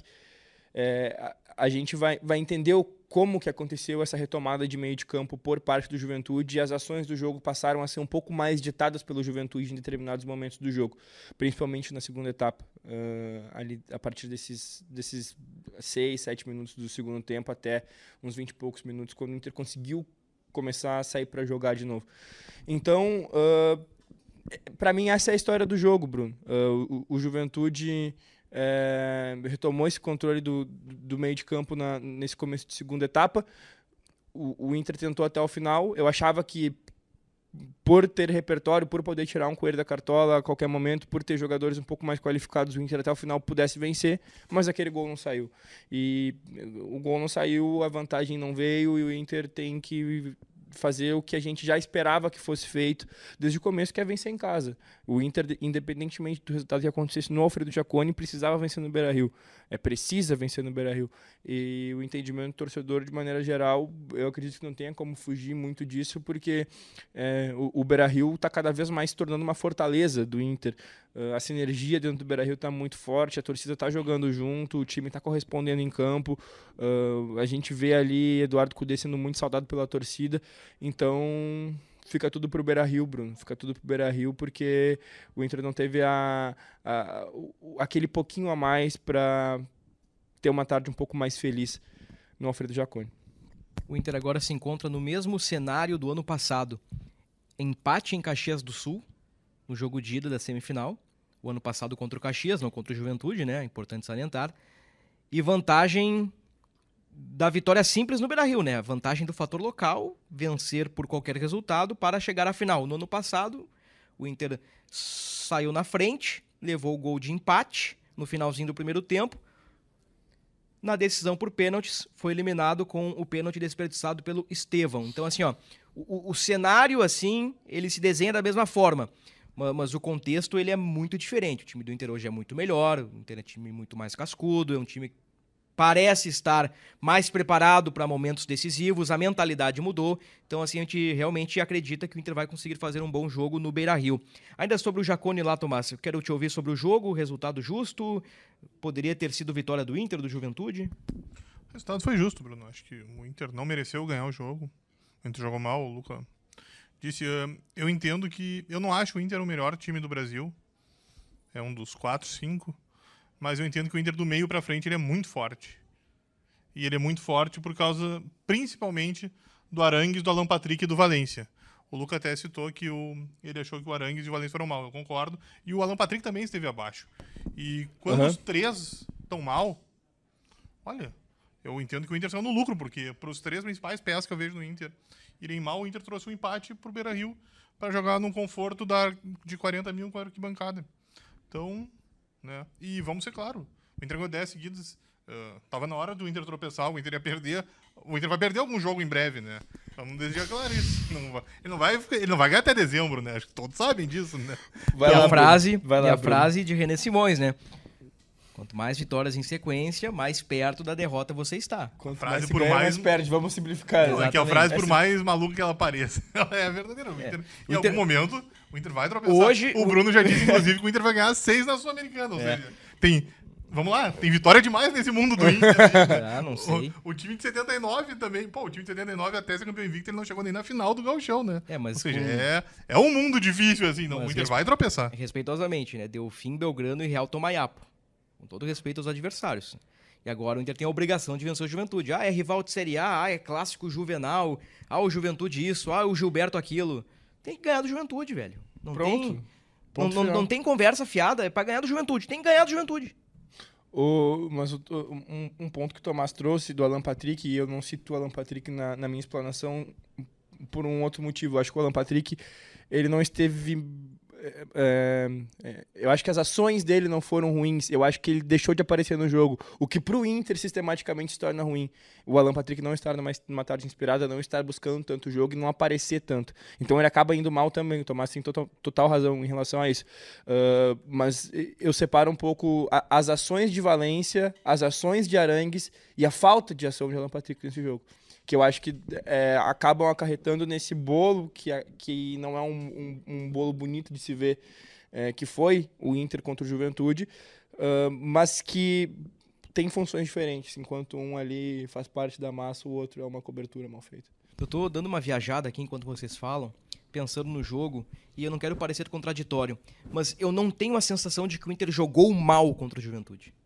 A gente vai entender como que aconteceu essa retomada de meio de campo por parte do Juventude, e as ações do jogo passaram a ser um pouco mais ditadas pelo Juventude em determinados momentos do jogo, principalmente na segunda etapa, ali a partir desses 6, 7 minutos do segundo tempo até uns 20 e poucos minutos, quando o Inter conseguiu começar a sair para jogar de novo. Então, para mim, essa é a história do jogo, Bruno. O Juventude... retomou esse controle do meio de campo nesse começo de segunda etapa. O Inter tentou até o final. Eu achava que, por ter repertório, por poder tirar um coelho da cartola a qualquer momento, por ter jogadores um pouco mais qualificados, o Inter até o final pudesse vencer, mas aquele gol não saiu. E o gol não saiu, a vantagem não veio, e o Inter tem que fazer o que a gente já esperava que fosse feito desde o começo, que é vencer em casa. O Inter, independentemente do resultado que acontecesse no Alfredo Jaconi, precisava vencer no Beira-Rio. Precisa vencer no Beira-Rio. E o entendimento do torcedor, de maneira geral, eu acredito que não tenha como fugir muito disso, porque o Beira-Rio está cada vez mais se tornando uma fortaleza do Inter. A sinergia dentro do Beira-Rio está muito forte, a torcida está jogando junto, o time está correspondendo em campo. A gente vê ali Eduardo Cudê sendo muito saudado pela torcida. Então, fica tudo pro Beira-Rio, Bruno. Fica tudo pro Beira-Rio, porque o Inter não teve aquele pouquinho a mais para ter uma tarde um pouco mais feliz no Alfredo Jaconi. O Inter agora se encontra no mesmo cenário do ano passado. Empate em Caxias do Sul, no jogo de ida da semifinal. O ano passado contra o Caxias, não contra o Juventude, né? É importante salientar. E vantagem da vitória simples no Beira-Rio, né? A vantagem do fator local, vencer por qualquer resultado para chegar à final. No ano passado, o Inter saiu na frente, levou o gol de empate no finalzinho do primeiro tempo. Na decisão por pênaltis, foi eliminado com o pênalti desperdiçado pelo Estevão. Então, assim, ó, o cenário, assim, ele se desenha da mesma forma. Mas o contexto, ele é muito diferente. O time do Inter hoje é muito melhor, o Inter é um time muito mais cascudo, é um time que parece estar mais preparado para momentos decisivos, a mentalidade mudou. Então, assim, a gente realmente acredita que o Inter vai conseguir fazer um bom jogo no Beira-Rio. Ainda sobre o Jaconi lá, Tomás, eu quero te ouvir sobre o jogo, resultado justo, poderia ter sido vitória do Inter, do Juventude? O resultado foi justo, Bruno. Acho que o Inter não mereceu ganhar o jogo. O Inter jogou mal, o Luca disse, eu entendo que... Eu não acho o Inter o melhor time do Brasil. É um dos 4, 5. Mas eu entendo que o Inter do meio pra frente ele é muito forte. E ele é muito forte por causa, principalmente, do Arangues, do Alan Patrick e do Valencia. O Luca até citou que ele achou que o Arangues e o Valencia foram mal. Eu concordo. E o Alan Patrick também esteve abaixo. E quando os três estão mal, olha, eu entendo que o Inter saiu no lucro, porque para os três principais peças que eu vejo no Inter irem mal, o Inter trouxe um empate pro Beira-Rio para jogar num conforto de 40 mil com a arquibancada. Então, né? E vamos ser claro, o Inter ganhou 10 seguidas, tava na hora do Inter tropeçar, o Inter ia perder, o Inter vai perder algum jogo em breve, né? Vamos deixar claro isso. Ele não vai ganhar até dezembro, né? Acho que todos sabem disso, né? A frase de René Simões, né? Quanto mais vitórias em sequência, mais perto da derrota você está. Quanto frase mais mais perde, vamos simplificar. Não, é que a frase, por mais maluca que ela pareça, ela é verdadeira. Em algum momento, o Inter vai tropeçar. Hoje, o Bruno já disse, inclusive, que o Inter vai ganhar 6 na Sul-Americana. Ou seja, vamos lá, tem vitória demais nesse mundo do Inter. Não sei. O time de 79 também. Pô, o time de 79 até ser campeão invicto, ele não chegou nem na final do Gauchão, né? Mas ou seja, é um mundo difícil, assim. Não, o Inter vai tropeçar. Respeitosamente, né? Delfim, Belgrano e Real Tomayapo. Com todo respeito aos adversários. E agora o Inter tem a obrigação de vencer o Juventude. É rival de Série A, é clássico Juvenal, o Juventude isso, o Gilberto aquilo. Tem que ganhar do Juventude, velho. Pronto. Não tem conversa fiada, é pra ganhar do Juventude. Tem que ganhar do Juventude. Mas um ponto que o Tomás trouxe do Alan Patrick, e eu não cito o Alan Patrick na minha explanação por um outro motivo. Eu acho que o Alan Patrick, ele não esteve... eu acho que as ações dele não foram ruins. Eu acho que ele deixou de aparecer no jogo, o que pro Inter sistematicamente se torna ruim. O Alan Patrick não estar numa tarde inspirada, não estar buscando tanto jogo e não aparecer tanto. Então ele acaba indo mal também. O Tomás tem total razão em relação a isso. Mas eu separo um pouco as ações de Valência, as ações de Arangues e a falta de ação de Alan Patrick nesse jogo, que eu acho que acabam acarretando nesse bolo, que não é um bolo bonito de se ver, que foi o Inter contra o Juventude, mas que tem funções diferentes, enquanto um ali faz parte da massa, o outro é uma cobertura mal feita. Eu tô dando uma viajada aqui enquanto vocês falam, pensando no jogo, e eu não quero parecer contraditório, mas eu não tenho a sensação de que o Inter jogou mal contra o Juventude.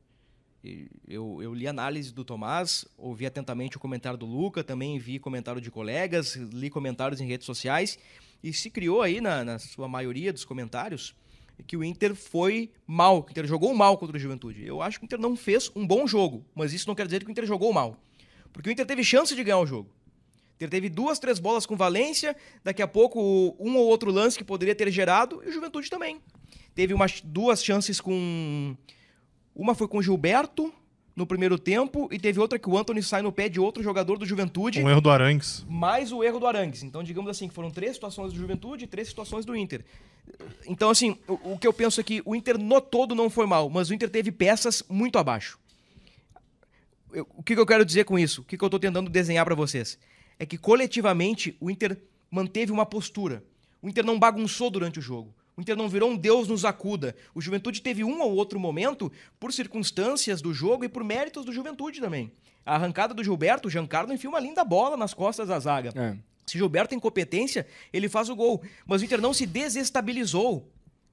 Eu li a análise do Tomás, ouvi atentamente o comentário do Luca, também vi comentário de colegas, li comentários em redes sociais, e se criou aí, na sua maioria dos comentários, que o Inter foi mal, que o Inter jogou mal contra o Juventude. Eu acho que o Inter não fez um bom jogo, mas isso não quer dizer que o Inter jogou mal, porque o Inter teve chance de ganhar o jogo. O Inter teve 2, 3 bolas com Valência, daqui a pouco um ou outro lance que poderia ter gerado, e o Juventude também. Teve 2 chances com... Uma foi com o Gilberto no primeiro tempo e teve outra que o Antony sai no pé de outro jogador do Juventude. Um erro do Arangues. Mais o erro do Arangues. Então, digamos assim, que foram 3 situações do Juventude e 3 situações do Inter. Então, assim, o que eu penso é que o Inter no todo não foi mal, mas o Inter teve peças muito abaixo. O que eu quero dizer com isso? O que eu estou tentando desenhar para vocês? É que, coletivamente, o Inter manteve uma postura. O Inter não bagunçou durante o jogo. O Inter não virou um Deus nos acuda. O Juventude teve um ou outro momento por circunstâncias do jogo e por méritos do Juventude também. A arrancada do Gilberto, o Giancarlo enfia uma linda bola nas costas da zaga. Se o Gilberto tem competência, ele faz o gol. Mas o Inter não se desestabilizou.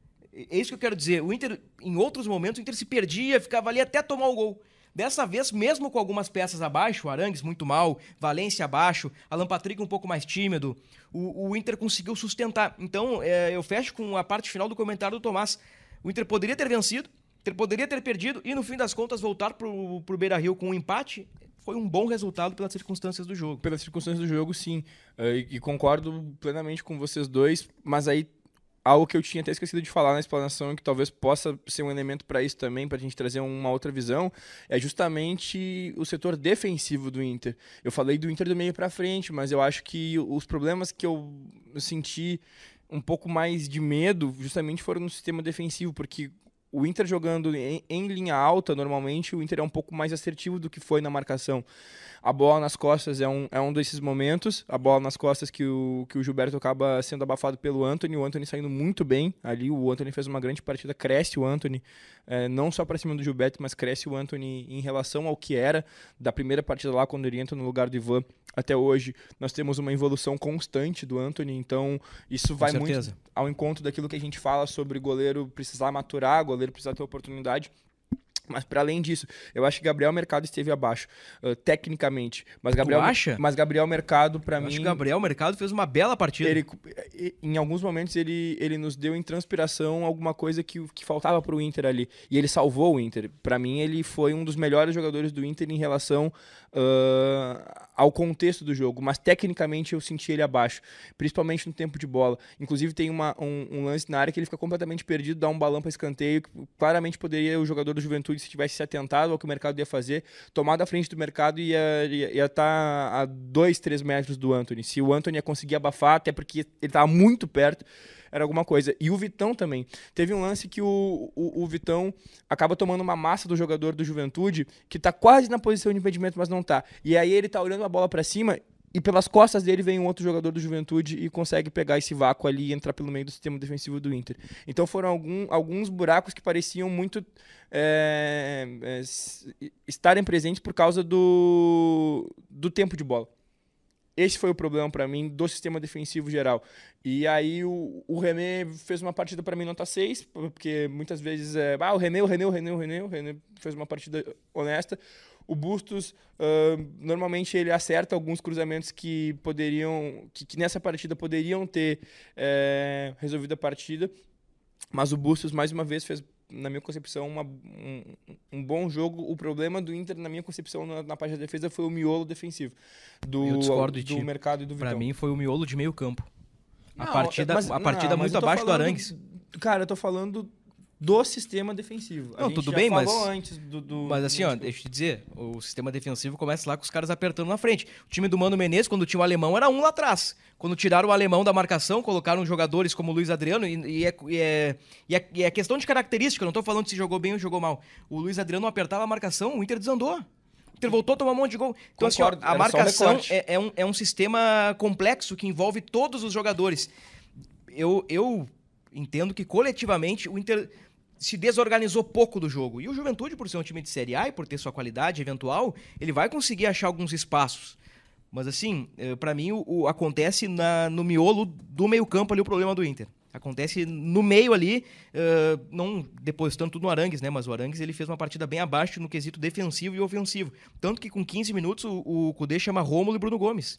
É isso que eu quero dizer. O Inter, em outros momentos, o Inter se perdia, ficava ali até tomar o gol. Dessa vez, mesmo com algumas peças abaixo, Arangues muito mal, Valência abaixo, Alan Patrick um pouco mais tímido, o Inter conseguiu sustentar. Então, eu fecho com a parte final do comentário do Tomás. O Inter poderia ter vencido, o Inter poderia ter perdido e, no fim das contas, voltar pro Beira-Rio com um empate. Foi um bom resultado pelas circunstâncias do jogo. Pelas circunstâncias do jogo, sim. E concordo plenamente com vocês dois, mas aí algo que eu tinha até esquecido de falar na explanação e que talvez possa ser um elemento para isso também, para a gente trazer uma outra visão, é justamente o setor defensivo do Inter. Eu falei do Inter do meio para frente, mas eu acho que os problemas que eu senti um pouco mais de medo justamente foram no sistema defensivo, porque o Inter jogando em linha alta, normalmente o Inter é um pouco mais assertivo do que foi na marcação. A bola nas costas é um desses momentos, a bola nas costas que o Gilberto acaba sendo abafado pelo Antony, o Antony saindo muito bem ali, o Antony fez uma grande partida, cresce o Antony, não só para cima do Gilberto, mas cresce o Antony em relação ao que era da primeira partida lá, quando ele entra no lugar do Ivan, até hoje. Nós temos uma evolução constante do Antony, então isso vai muito ao encontro daquilo que a gente fala sobre goleiro precisar maturar, goleiro precisar ter oportunidade. Mas para além disso, eu acho que Gabriel Mercado esteve abaixo, tecnicamente. Mas Gabriel, tu acha? Mas Gabriel Mercado, para mim... acho que Gabriel Mercado fez uma bela partida. Em alguns momentos, ele nos deu em transpiração alguma coisa que faltava pro Inter ali. E ele salvou o Inter. Para mim, ele foi um dos melhores jogadores do Inter em relação ao contexto do jogo. Mas tecnicamente, eu senti ele abaixo. Principalmente no tempo de bola. Inclusive, tem um lance na área que ele fica completamente perdido, dá um balão para escanteio, que claramente poderia o jogador do Juventude, se tivesse se atentado ao que o mercado ia fazer, tomar da frente do mercado e ia estar a 2, 3 metros do Antony. Se o Antony ia conseguir abafar, até porque ele estava muito perto, era alguma coisa. E o Vitão também. Teve um lance que o Vitão acaba tomando uma massa do jogador do Juventude, que está quase na posição de impedimento, mas não está. E aí ele está olhando a bola para cima e pelas costas dele vem um outro jogador do Juventude e consegue pegar esse vácuo ali e entrar pelo meio do sistema defensivo do Inter. Então foram alguns buracos que pareciam muito estarem presentes por causa do tempo de bola. esse foi o problema para mim do sistema defensivo geral. E aí o René fez uma partida para mim nota 6, porque muitas vezes o René fez uma partida honesta. O Bustos, normalmente ele acerta alguns cruzamentos que nessa partida poderiam ter resolvido a partida, mas o Bustos mais uma vez fez, na minha concepção, um bom jogo. O problema do Inter, na minha concepção, na parte da defesa, foi o miolo defensivo do Mercado e do Vitão. Pra mim, foi o miolo de meio campo. A partida muito abaixo do Arangues. Cara, eu tô falando do sistema defensivo. Não, tudo bem, mas... antes Mas assim, deixa eu te dizer, o sistema defensivo começa lá com os caras apertando na frente. O time do Mano Menezes, quando tinha o alemão, era um lá atrás. Quando tiraram o alemão da marcação, colocaram jogadores como o Luiz Adriano, e é questão de característica, eu não tô falando se jogou bem ou jogou mal. O Luiz Adriano não apertava a marcação, o Inter desandou. O Inter voltou a tomar um monte de gol. Então, Concordo, assim, a marcação é um sistema complexo que envolve todos os jogadores. Eu entendo que coletivamente o Inter se desorganizou pouco do jogo. E o Juventude, por ser um time de Série A e por ter sua qualidade eventual, ele vai conseguir achar alguns espaços. Mas assim, pra mim, acontece no miolo do meio-campo ali o problema do Inter. Acontece no meio ali, não depositando tudo no Arangues, né? Mas o Arangues ele fez uma partida bem abaixo no quesito defensivo e ofensivo. Tanto que com 15 minutos o Cudê chama Rômulo e Bruno Gomes.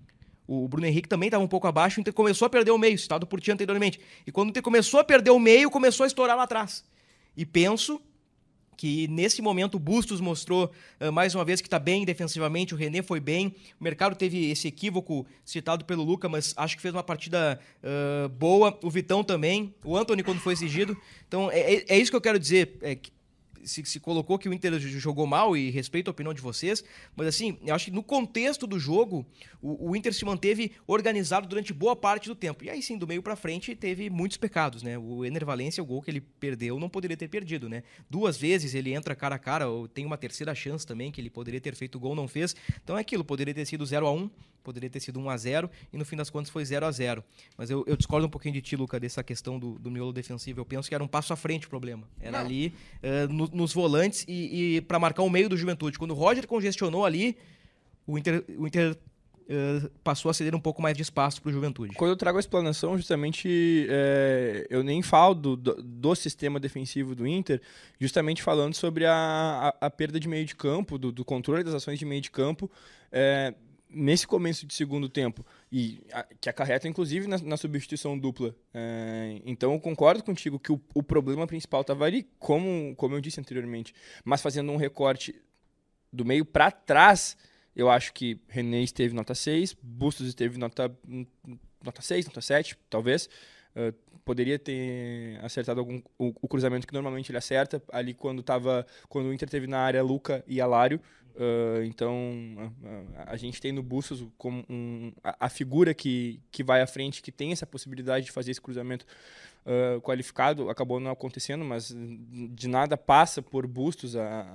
O Bruno Henrique também estava um pouco abaixo, o Inter começou a perder o meio, citado por ti anteriormente. E quando o Inter começou a perder o meio, começou a estourar lá atrás. E penso que nesse momento o Bustos mostrou mais uma vez que está bem defensivamente, o René foi bem, o mercado teve esse equívoco citado pelo Luca, mas acho que fez uma partida boa, o Vitão também, o Antony quando foi exigido. Então é isso que eu quero dizer, se colocou que o Inter jogou mal, e respeito a opinião de vocês, mas assim, eu acho que no contexto do jogo, o Inter se manteve organizado durante boa parte do tempo. E aí sim, do meio pra frente, teve muitos pecados, né? O Ener Valencia, o gol que ele perdeu, não poderia ter perdido, né? 2 vezes ele entra cara a cara, ou tem uma terceira chance também, que ele poderia ter feito o gol, não fez. Então é aquilo, poderia ter sido 0-1, poderia ter sido 1-0, e no fim das contas foi 0-0. Mas eu discordo um pouquinho de ti, Luca, dessa questão do miolo defensivo. Eu penso que era um passo à frente o problema. Era ali nos volantes e para marcar o meio do Juventude. Quando o Roger congestionou ali, o Inter passou a ceder um pouco mais de espaço para o Juventude. Quando eu trago a explanação, justamente, eu nem falo do sistema defensivo do Inter, justamente falando sobre a perda de meio de campo, do controle das ações de meio de campo, nesse começo de segundo tempo, e que acarreta inclusive na substituição dupla. Então eu concordo contigo que o problema principal estava ali, como eu disse anteriormente, mas fazendo um recorte do meio para trás, eu acho que René esteve nota 6, Bustos esteve nota 6, nota 7, talvez. Poderia ter acertado o cruzamento que normalmente ele acerta, ali quando o Inter teve na área Luca e Alário. Então a gente tem no Bustos como a figura que vai à frente, que tem essa possibilidade de fazer esse cruzamento qualificado. Acabou não acontecendo, mas de nada passa por Bustos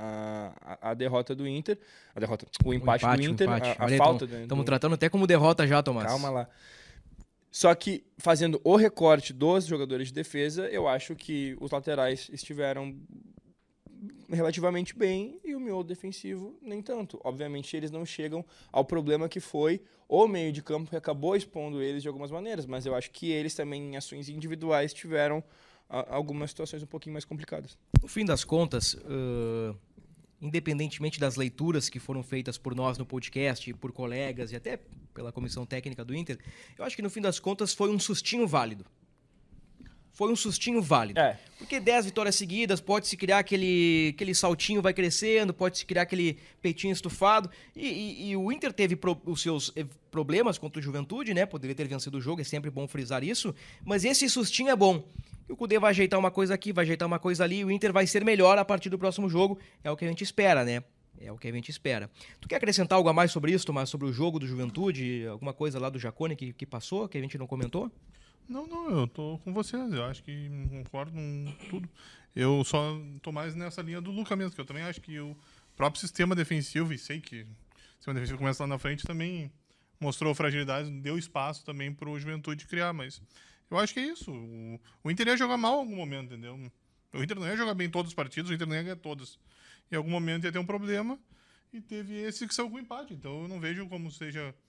a derrota do Inter, o empate do Inter, a falta. Estamos tratando até como derrota já, Tomás. Calma lá. Só que, fazendo o recorte dos jogadores de defesa, eu acho que os laterais estiveram relativamente bem e o miolo defensivo nem tanto. Obviamente, eles não chegam ao problema que foi o meio de campo, que acabou expondo eles de algumas maneiras, mas eu acho que eles também, em ações individuais, tiveram algumas situações um pouquinho mais complicadas. No fim das contas, independentemente das leituras que foram feitas por nós no podcast, por colegas e até pela comissão técnica do Inter, eu acho que no fim das contas foi um sustinho válido. Foi um sustinho válido. Porque 10 vitórias seguidas, pode-se criar aquele saltinho vai crescendo, pode-se criar aquele peitinho estufado. E o Inter teve os seus problemas contra o Juventude, né? Poderia ter vencido o jogo, é sempre bom frisar isso. Mas esse sustinho é bom. E o Cudê vai ajeitar uma coisa aqui, vai ajeitar uma coisa ali, e o Inter vai ser melhor a partir do próximo jogo. É o que a gente espera, né? É o que a gente espera. Tu quer acrescentar algo a mais sobre isso, Tomás? Sobre o jogo do Juventude? Alguma coisa lá do Jacone que passou, que a gente não comentou? Não, eu tô com vocês. Eu acho que concordo com tudo. Eu só tô mais nessa linha do Luca mesmo, que eu também acho que o próprio sistema defensivo, e sei que o sistema defensivo começa lá na frente, também mostrou fragilidade, deu espaço também pro Juventude criar, mas eu acho que é isso. O Inter ia jogar mal em algum momento, entendeu? O Inter não ia jogar bem todos os partidos, o Inter não ia ganhar todos. Em algum momento ia ter um problema, e teve esse que saiu com empate. Então eu não vejo como seja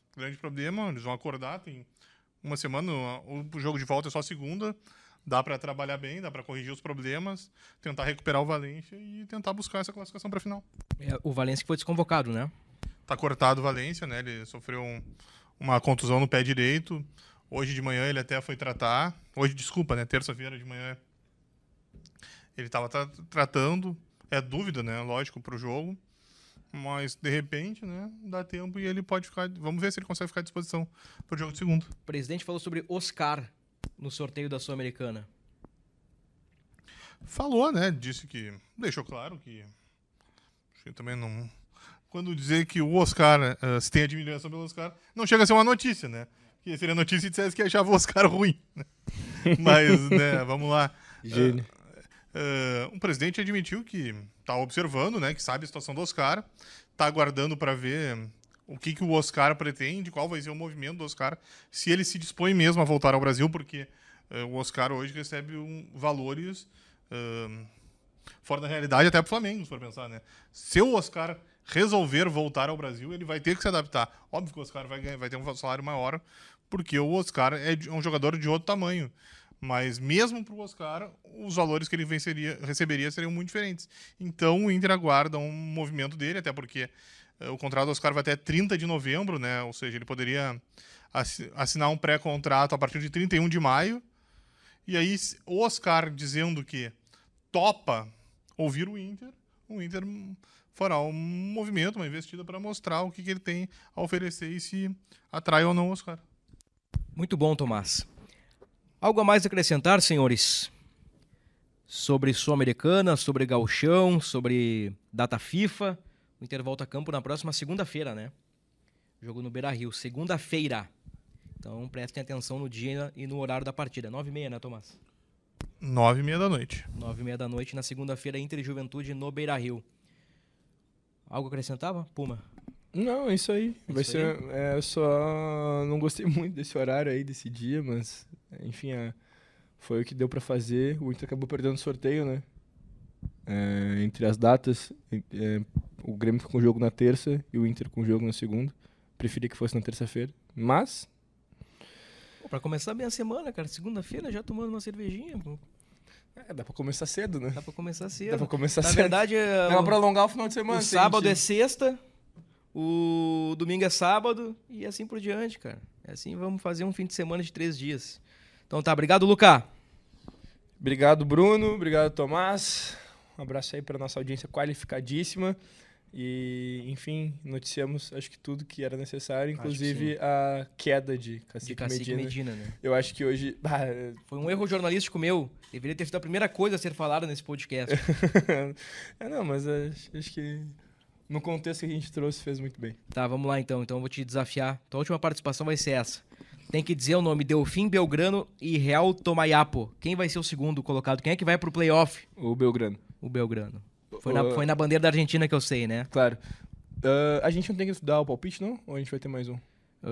grande problema. Eles vão acordar, tem uma semana, o jogo de volta é só segunda. Dá para trabalhar bem, dá para corrigir os problemas, tentar recuperar o Valência e tentar buscar essa classificação para a final. O Valência que foi desconvocado, né? Tá cortado o Valência, né? Ele sofreu uma contusão no pé direito. Hoje de manhã ele até foi tratar. Hoje, desculpa, né? Terça-feira de manhã ele estava tratando. É dúvida, né? Lógico, para o jogo. Mas, de repente, né? Dá tempo e ele pode ficar... Vamos ver se ele consegue ficar à disposição para o jogo de segundo. O presidente falou sobre Oscar no sorteio da Sul-Americana. Falou, né? Disse que... Deixou claro que... Acho que também não... Quando dizer que o Oscar... se tem admiração pelo Oscar, não chega a ser uma notícia, né? Que seria notícia se dissesse que achava o Oscar ruim. Né? Mas, né? Vamos lá. Gênio. O presidente admitiu que está observando, né? Que sabe a situação do Oscar. Está aguardando para ver o que o Oscar pretende, qual vai ser o movimento do Oscar, se ele se dispõe mesmo a voltar ao Brasil, porque o Oscar hoje recebe valores fora da realidade, até para o Flamengo, se for pensar, né? Se o Oscar resolver voltar ao Brasil, ele vai ter que se adaptar. Óbvio que o Oscar vai ter um salário maior, porque o Oscar é um jogador de outro tamanho. Mas mesmo para o Oscar, os valores que ele receberia seriam muito diferentes. Então o Inter aguarda um movimento dele, até porque o contrato do Oscar vai até 30 de novembro, né? Ou seja, ele poderia assinar um pré-contrato a partir de 31 de maio. E aí, o Oscar dizendo que topa ouvir o Inter fará um movimento, uma investida para mostrar o que ele tem a oferecer e se atrai ou não o Oscar. Muito bom, Tomás. Algo a mais a acrescentar, senhores? Sobre Sul-Americana, sobre Gauchão, sobre data FIFA. O Inter volta a campo na próxima segunda-feira, né? Jogo no Beira-Rio, segunda-feira. Então prestem atenção no dia e no horário da partida. 9h30, né, Tomás? 9h30 da noite. 9h30 da noite na segunda-feira, Inter e Juventude no Beira-Rio. Algo acrescentava, Puma? Não, é isso aí. Vai isso ser. Eu só não gostei muito desse horário aí, desse dia, mas enfim, foi o que deu pra fazer. O Inter acabou perdendo o sorteio, né? Entre as datas, o Grêmio com o jogo na terça e o Inter com o jogo na segunda. Preferia que fosse na terça-feira, mas... Pra começar bem a semana, cara, segunda-feira já tomando uma cervejinha, pô. Dá pra começar cedo, né? Dá pra começar cedo. Dá pra começar Na cedo. verdade, Dá pra prolongar o final de semana. o sábado é sexta, o domingo é sábado e assim por diante, cara. Assim vamos fazer um fim de semana de 3 dias. Então tá, obrigado, Lucas. Obrigado, Bruno. Obrigado, Tomás. Um abraço aí pra nossa audiência qualificadíssima. E, enfim, noticiamos, acho que tudo que era necessário, inclusive a queda de Cacique Medina, né? Eu acho que hoje... Foi um erro jornalístico meu. Deveria ter sido a primeira coisa a ser falada nesse podcast. Não, mas acho que no contexto que a gente trouxe fez muito bem. Tá, vamos lá então. Então eu vou te desafiar. Tua última participação vai ser essa. Tem que dizer o nome: Delfim Belgrano e Real Tomayapo. Quem vai ser o segundo colocado? Quem é que vai pro playoff? O Belgrano. O Belgrano. Foi na bandeira da Argentina que eu sei, né? Claro. A gente não tem que dar o palpite, não? Ou a gente vai ter mais um?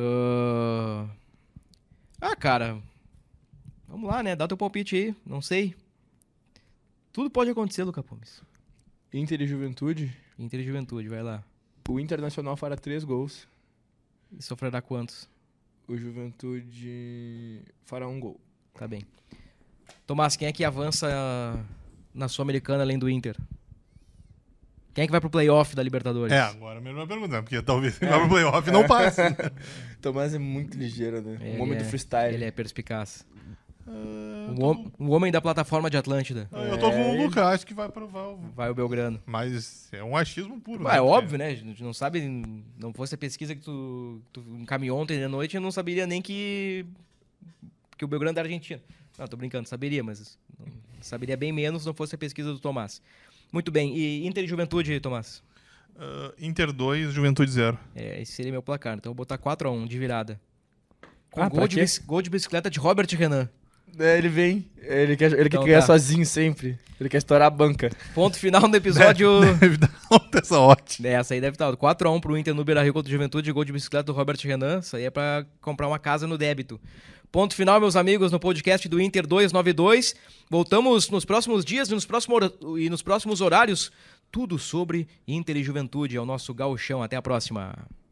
Cara. Vamos lá, né? Dá teu palpite aí. Não sei. Tudo pode acontecer, Lucas Pomes. Inter e Juventude. Inter e Juventude, vai lá. O Internacional fará 3 gols. E sofrerá quantos? O Juventude fará 1 gol. Tá bem. Tomás, quem é que avança na Sul-Americana além do Inter? Quem é que vai pro playoff da Libertadores? Agora mesmo vai perguntar, porque talvez ele vá pro playoff e não passe. Tomás é muito ligeiro, né? Um homem do freestyle. Ele é perspicaz. Um homem da plataforma de Atlântida. Eu tô com o Lucas, acho que vai provar. Vai o Belgrano. Mas é um achismo puro. É óbvio, né? A gente não sabe, não fosse a pesquisa que tu encaminhou ontem de noite, eu não saberia nem que o Belgrano é da Argentina. Não, tô brincando, saberia, mas saberia bem menos se não fosse a pesquisa do Tomás. Muito bem, e Inter e Juventude, Tomás? Inter 2, Juventude 0. Esse seria meu placar, então eu vou botar 4-1 de virada. Com gol de bicicleta de Robert Renan. Ele vem, ele quer ganhar sozinho sempre. Ele quer estourar a banca. Ponto final do episódio. Deve dar alta essa ótima. Essa aí deve estar 4-1 pro Inter no Beira-Rio contra o Juventude, gol de bicicleta do Robert Renan. Isso aí é pra comprar uma casa no débito. Ponto final, meus amigos, no podcast do Inter 292. Voltamos nos próximos dias e nos próximos horários. Tudo sobre Inter e Juventude. É o nosso gauchão. Até a próxima.